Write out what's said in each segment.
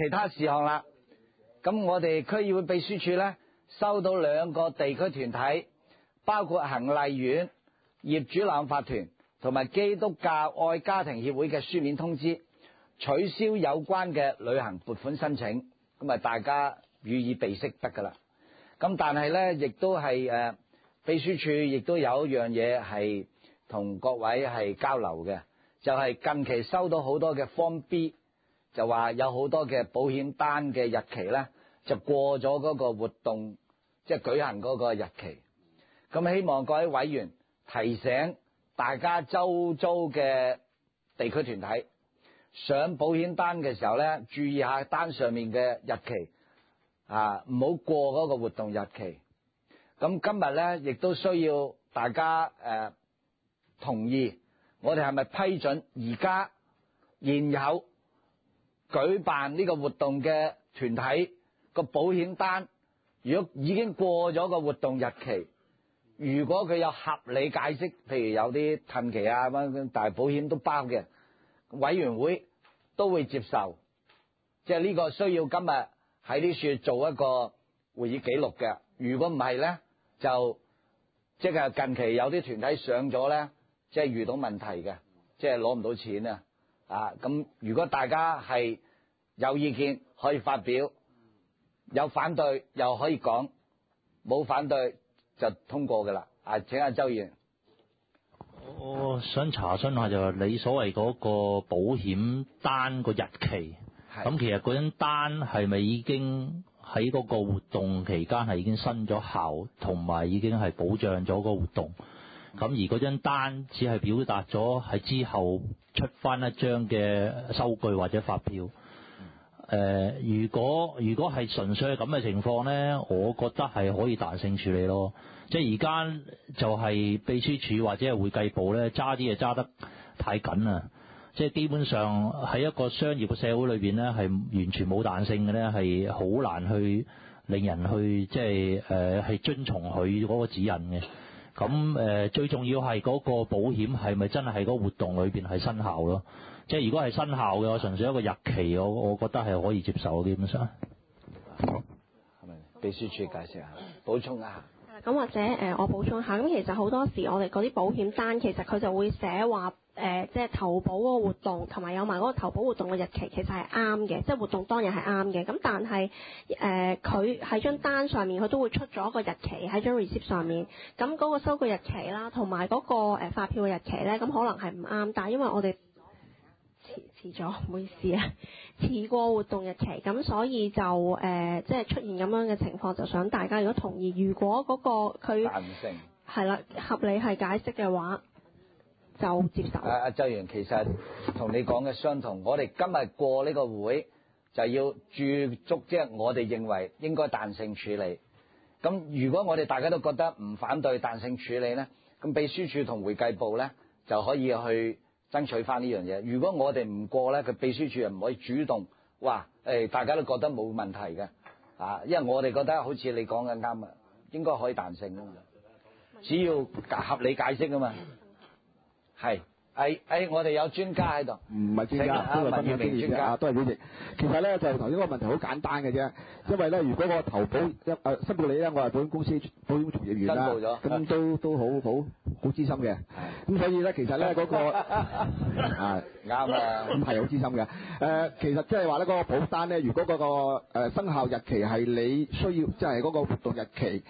其他事項啦。咁我哋區議會秘書處呢，收到2個地區團體，包括恒麗苑業主立案法團同埋基督教愛家庭協會嘅書面通知，取消有關嘅旅行撥款申請。咁啊，大家予以備悉得噶啦。咁但係呢，亦都係秘書處亦都有一樣嘢係同各位係交流嘅，就係近期收到好多嘅 Form B， 就話有好多嘅保險單嘅日期呢，就過咗嗰個活動即係舉行嗰個日期。咁希望各位委員提醒大家周遭嘅地區團體上保險單嘅時候呢，注意下單上面嘅日期啊，唔好過嗰個活動日期。咁今日呢，亦都需要大家同意，我哋係咪批准而家現有舉辦呢個活動嘅團體個保險單，如果已經過咗個活動日期，如果佢有合理解釋，譬如有啲褪期啊咁，但係保險都包嘅，委員會都會接受。即係呢個需要今日喺呢處做一個會議記錄嘅。如果唔係呢，就即係近期有啲團體上咗呢，即係遇到問題嘅，即係攞唔到錢啊！咁如果大家係有意見可以發表，有反對又可以講，冇反對就通過噶啦。請阿周議員。 我想查詢下就係你所謂嗰個保險單個日期，咁其實嗰張單係咪已經喺嗰個活動期間係已經生咗效，同埋已經係保障咗個活動？咁而嗰張單只係表達咗喺之後出翻一張嘅收據或者發票。如果係純粹係咁嘅情況呢，我覺得係可以彈性處理咯。即係而家就係秘書處或者係會計部呢，揸啲嘢揸得太緊啦。即係基本上喺一個商業嘅社會裏邊呢，係完全冇彈性嘅呢，係好難去令人去即係遵從佢嗰個指引嘅。咁最重要係嗰個保險係咪真係喺嗰個活動裏邊係生效咯？即係如果係生效嘅，純粹一個日期，我覺得係可以接受嘅，基本上。 好，係咪秘書處解釋下，補充一下？ 咁或者我補充下，咁其實好多時我哋嗰啲保險單其實佢就會寫話即係投保嗰個活動同埋有埋嗰個投保活動嘅日期，其實係啱嘅，即係活動當日係啱嘅。咁但係佢喺張單上面佢都會出咗一個日期喺張 receipt 上面，咁嗰個收據日期啦，同埋嗰個發票嘅日期咧，咁可能係唔啱。但係因為我哋遲咗，唔好意思啊，遲過活動日期，咁所以就即係出現咁樣嘅情況，就想大家如果同意，如果嗰個佢係啦合理係解釋嘅話，就接受。周議員， 其實同你講嘅相同，我哋今日過呢個會就要注足，即係我哋認為應該彈性處理。咁如果我哋大家都覺得唔反對彈性處理呢，咁秘書處同會計部呢就可以去爭取翻呢樣嘢。如果我哋唔過呢，佢秘書處又唔可以主動話大家都覺得冇問題嘅因為我哋覺得好似你講嘅啱啊，應該可以彈性啊嘛，只要合理解釋啊嘛。係我哋有專家喺度， 唔係專家，都係分享經驗啫。都係主席。其實咧就係頭先個問題好簡單嘅啫，因為咧如果個投保申報你咧，我係保險公司保險從業員啦，咁都好資深嘅。咁所以咧其實咧嗰個啱啊，咁係好資深嘅。其實即係話咧嗰個保單咧，如果嗰個生效日期係你需要，即係嗰個活動日期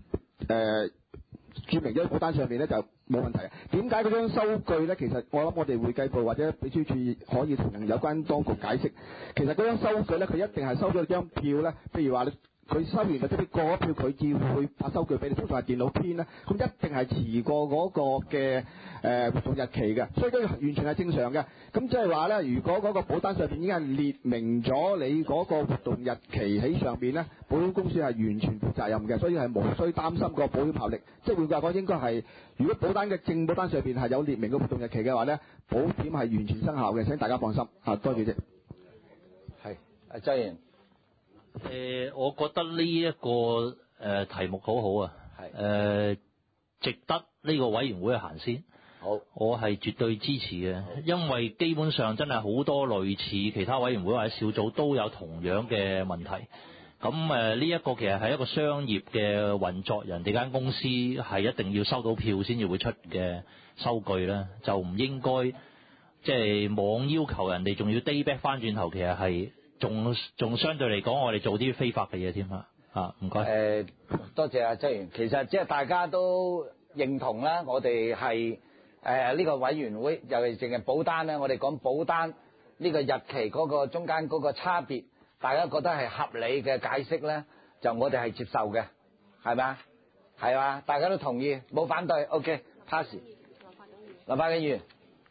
註明咗保單上面咧就冇問題。點解嗰張收據咧？其實我諗我哋會計部或者秘書處可以同有關當局解釋。其實嗰張收據咧，佢一定係收咗張票咧。譬如話佢收完或者過咗票，佢至會發收據俾你。通常係電腦編咧，咁一定係遲過嗰個嘅活動日期嘅，所以都完全係正常嘅。咁即係話咧，如果嗰個保單上邊已經係列明咗你嗰個活動日期喺上邊咧，保險公司係完全負責任嘅，所以係無需擔心個保險效力。即係換句話講，應該係如果保單嘅正保單上邊係有列明個活動日期嘅話咧，保險係完全生效嘅，請大家放心。多謝主席。 係阿周議員。 我覺得呢一個題目好好啊，值得呢個委員會去行先。 好， 我係絕對支持嘅，因為基本上真係好多類似其他委員會或者小組都有同樣嘅問題。咁呢一個其實係一個商業嘅運作，人哋間公司係一定要收到票先至會出嘅收據啦，就唔應該即係妄要求人哋仲要 day back 翻轉頭，其實係仲相對嚟講，我哋做啲非法嘅嘢添啊！唔該。 多謝阿周員，其實即係大家都認同啦，我哋係呢個委員會，尤其淨係保單咧，我哋講保單呢個日期嗰個中間嗰個差別，大家覺得係合理嘅解釋咧，就我哋係接受嘅，係咪啊？係嘛？大家都同意，冇反對 ，OK pass。林百景議員，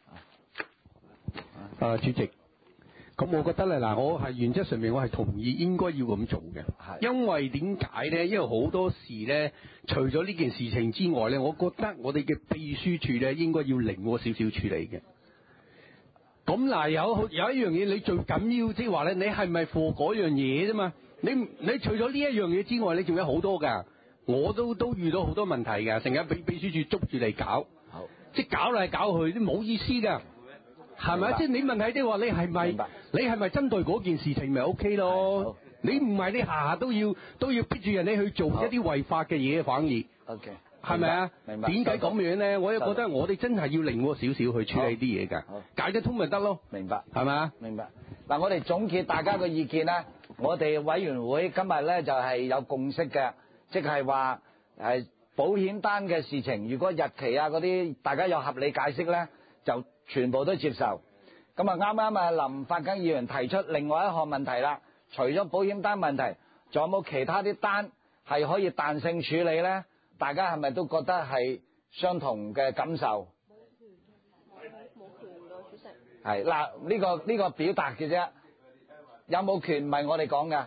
主席，咁我覺得咧嗱，我係原則上面我係同意應該要咁做嘅，因為點解咧？因為好多時咧，除咗呢件事情之外咧，我覺得我哋嘅秘書處咧應該要靈活少少處理嘅。咁嗱，有一樣嘢你最緊要，即係話咧，你係咪貨嗰樣嘢啫嘛？你除咗呢一樣嘢之外，你仲有好多㗎。我都遇到好多問題㗎，成日俾秘書處捉住嚟搞，即係搞嚟搞去都冇意思㗎。係咪？即係你問題即係話你係咪針對嗰件事情咪 OK 咯？你唔係你下下都要逼住人哋去做一啲違法嘅嘢，反而 OK 係咪啊？ 明白。 點解咁樣咧？我又覺得我哋真係要靈活少少去處理啲嘢㗎，解得通咪得咯？ 明白。 係咪啊？ 明白。嗱，我哋總結大家嘅意見咧，我哋委員會今日咧就係有共識嘅，即係話保險單嘅事情，如果日期啊嗰啲大家有合理解釋咧，就全部都接受。咁啊啱啱啊林發根議員提出另外一項問題啦，除咗保險單問題，仲有冇其他啲單係可以彈性處理咧？大家係咪都覺得係相同嘅感受？ 冇權㗎，主席。 係嗱，呢個表達嘅啫，有冇權唔係我哋講㗎？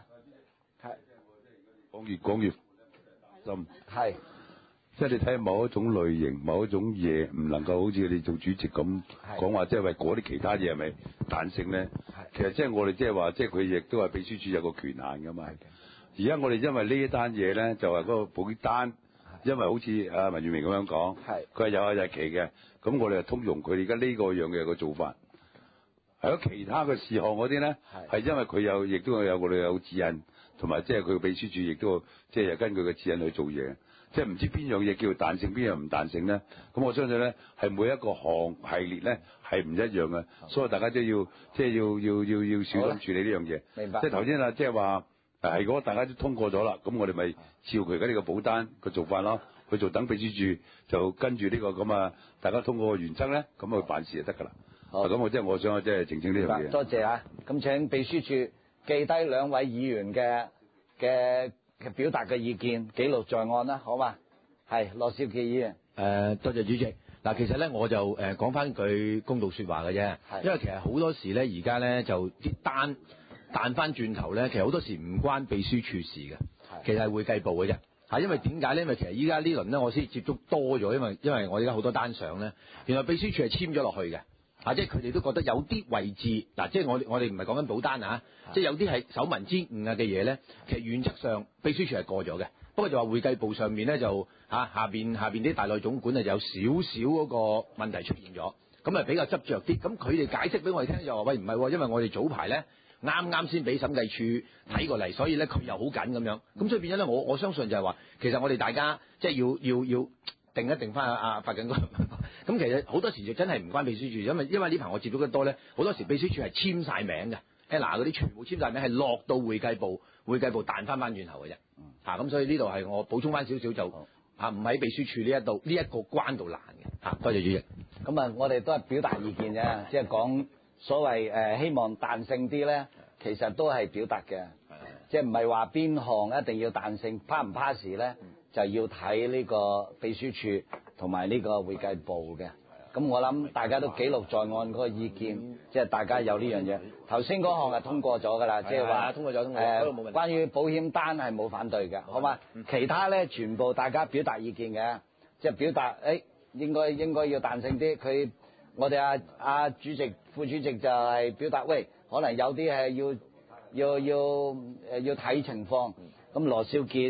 係越講越深。 係。 即係你睇某一種類型、某一種嘢，唔能夠好似你做主席咁講話，即係為嗰啲其他嘢係咪彈性咧？其實即係我哋即係話，即係佢亦都係秘書處有個權限㗎嘛。而家我哋因為呢一單嘢咧，就係嗰個保險單，因為好似阿文裕明咁樣講，佢係有日期嘅，咁我哋就通融佢而家呢個樣嘅個做法。係咗其他嘅事項嗰啲咧，係因為佢亦都有我哋有指引，同埋即係佢嘅秘書處亦都即係根據個指引去做嘢。即係唔知邊樣嘢叫彈性，邊樣唔彈性咧？咁我相信咧，係每一個項系列咧係唔一樣嘅，所以大家都要即係要小心處理呢樣嘢。 明白。 即係頭先啊，即係話如果大家都通過咗啦，咁我哋咪照佢而家呢個保單嘅做法咯，去做等秘書處就跟住呢個咁啊，大家通過嘅原則咧，咁去辦事就得㗎啦。好，咁我想即係澄清呢樣嘢。 多謝啊！咁請秘書處記低兩位議員嘅表達嘅意見，記錄在案啦，好嘛？係羅少奇議員。 多謝主席。嗱，其實咧我就講翻句公道説話嘅啫，因為其實好多時咧而家咧就啲單彈翻轉頭咧，其實好多時唔關秘書處事嘅，其實係會計部嘅啫。嚇，因為點解咧？因為其實依家呢輪咧我先接觸多咗，因為我而家好多單上咧，原來秘書處係簽咗落去嘅。即係佢哋都覺得有啲位置，嗱，即係我哋唔係講緊保單啊，即係有啲係手民之誤啊嘅嘢咧，其實原則上秘書處係過咗嘅，不過就話會計部上面咧就下邊啲大內總管啊有少少嗰個問題出現咗，咁啊比較執着啲，咁佢哋解釋俾我哋聽就話喂唔係喎，因為我哋早排咧啱先俾審計處睇過嚟，所以咧佢又好緊咁樣，咁所以變咗咧我相信就係話，其實我哋大家即係要定一定翻阿發緊嗰咁其實好多時就真係唔關秘書處，因為呢排我接觸得多咧，好多時秘書處係簽晒名嘅，Ella 嗰啲全部簽晒名，係落到會計部彈翻轉頭嘅啫。咁所以呢度係我補充翻少少就唔喺秘書處呢一個關度難嘅。多謝主席。 咁啊，我哋都係表達意見啫，即係講所謂希望彈性啲咧，其實都係表達嘅，即係唔係話邊項一定要彈性 pass 唔 pass 咧？就要睇呢個秘書處同埋呢個會計部嘅，咁我諗大家都記錄在案嗰個意見，即係大家有呢樣嘢。頭先嗰項係通過咗㗎啦，即係話通過咗， 關於保險單係冇反對嘅，好嘛？其他咧全部大家表達意見嘅，即係表達應該要彈性啲。我哋阿主席、副主席就係表達，喂，可能有啲係要睇情況。咁羅少傑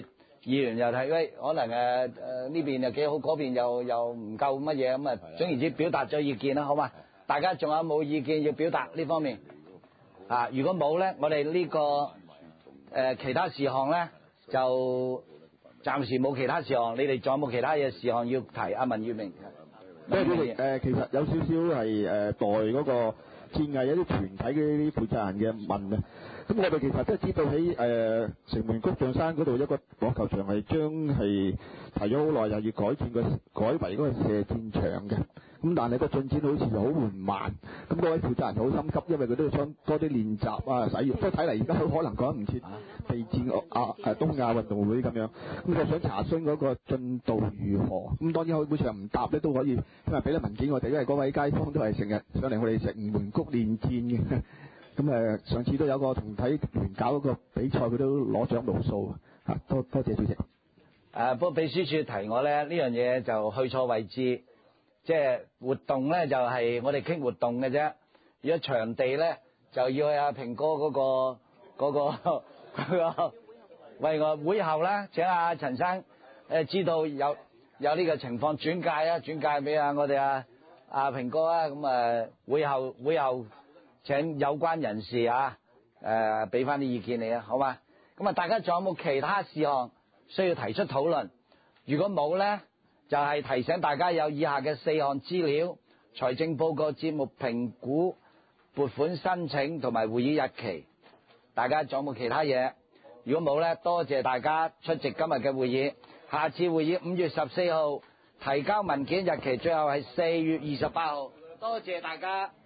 議員又睇喂，可能呢邊又幾好，嗰邊又唔夠乜嘢咁啊。總言之，表達咗意見啦，好嘛？大家仲有冇意見要表達呢方面？啊，如果冇咧，我哋呢個其他事項咧就暫時冇其他事項。你哋仲有冇其他嘅事項要提？阿文裕明， 其實有少少係代嗰個戰藝一啲團體嘅呢啲負責人嘅問啊。咁我哋其實都知道喺城門谷象山嗰度一個網球場係將係提咗好耐，又要改為嗰個射箭場嘅。咁但係個進展好似就好緩慢。咁嗰位負責人好心急，因為佢都要想多啲練習啊、使用。不過睇嚟而家好可能趕唔切備戰東亞運動會咁樣。咁我想查詢嗰個進度如何？咁當然每場唔答咧都可以，因為俾啲文件我哋，因為嗰位街坊都係成日上嚟我哋城門谷練箭嘅。咁上次都有個同體聯搞嗰個比賽，佢都攞獎無數啊！多謝主席。 不過秘書處提我咧，呢樣嘢就去錯位置，即係活動咧就係我哋傾活動嘅啫。如果場地咧就要去阿平哥嗰個為我會後咧請阿陳生知道有呢個情況轉介俾我哋阿平哥啊。咁會後請有關人士俾翻啲意見你啊，好嘛？咁大家仲有冇其他事項需要提出討論？如果冇咧，就係提醒大家有以下嘅4項資料：財政報告、節目評估、撥款申請同埋會議日期。大家仲有冇其他嘢？如果冇咧，多謝大家出席今日嘅會議。下次會議5月14號，提交文件日期最後係4月28號。多謝大家。